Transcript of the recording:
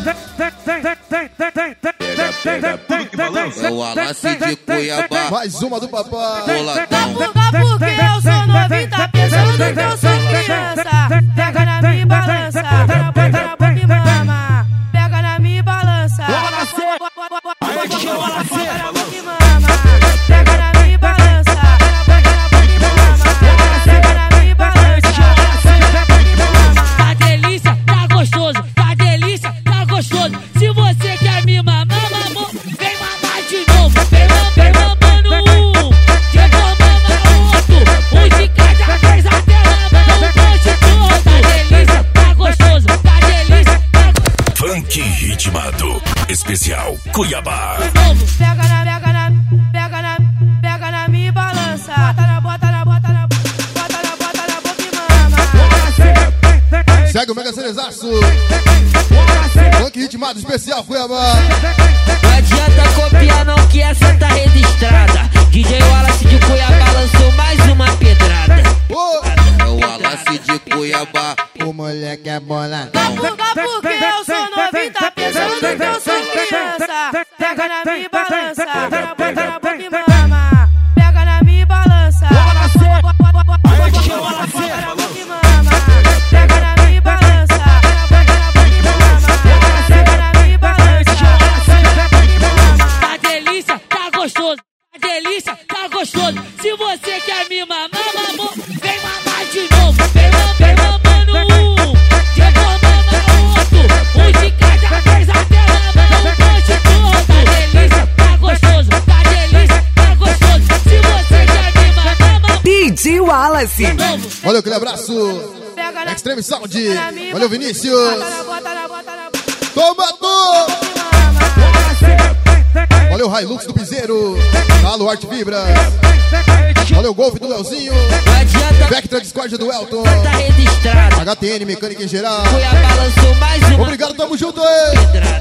Pega tudo que balança. É o Wallace de Cuiabá. Mais uma do papai. Boladão. Porque eu sou novinho, tá pensando que eu sou criança. Pega na minha balança, tá na boca e mama. Pega na minha balança. Aí, DJ Wallace. Pega na minha balança, pega na minha balança. Tá delícia, tá gostoso, tá delícia, tá gostoso. Se você quer me mamar, mamou, vem mamar de novo. Vem mamando um, depois mama outro. Um de cada vez até mamar o monte todo. Tá delícia, tá gostoso, tá delícia, tá gostoso. Funk ritmado, especial Cuiabá. Pega na minha balança. Bota na boca e mama. Segue o Mega Cerezaço. Funk ritmado especial Cuiabá. Não adianta copiar não que essa tá registrada. DJ Wallace de Cuiabá lançou mais uma pedrada. É o Wallace de Cuiabá. O moleque é bola. Porque eu sou novinho, tá pensando que eu sou criança. Pega na minha balança, tá na boca e mama. Pega na minha balança. Aí, DJ Wallace. Pega na minha balança, pega na minha balança. Tá delícia, tá gostoso. Tá delícia, tá gostoso. Se você quer me mamar, mamou, vem mamar de novo. Vem mamando um, depois mama outro. Um de cada vez até mamar o monte todo. Tá delícia, tá gostoso. Tá delícia, tá gostoso. Se você quer me mamar, mamou DJ Wallace. de novo. Valeu, aquele abraço. Extreme Sound. Valeu, Vinícius. Toma, toma. Valeu, Hilux do Piseiro. Alô, Arte Vibra. Valeu, Golf do Leozinho. Não adianta Vectra Discord do Elton. tá registrada. HTN Mecânica em geral. Cuiabá lançou mais uma Obrigado, tamo junto aí. pedrada.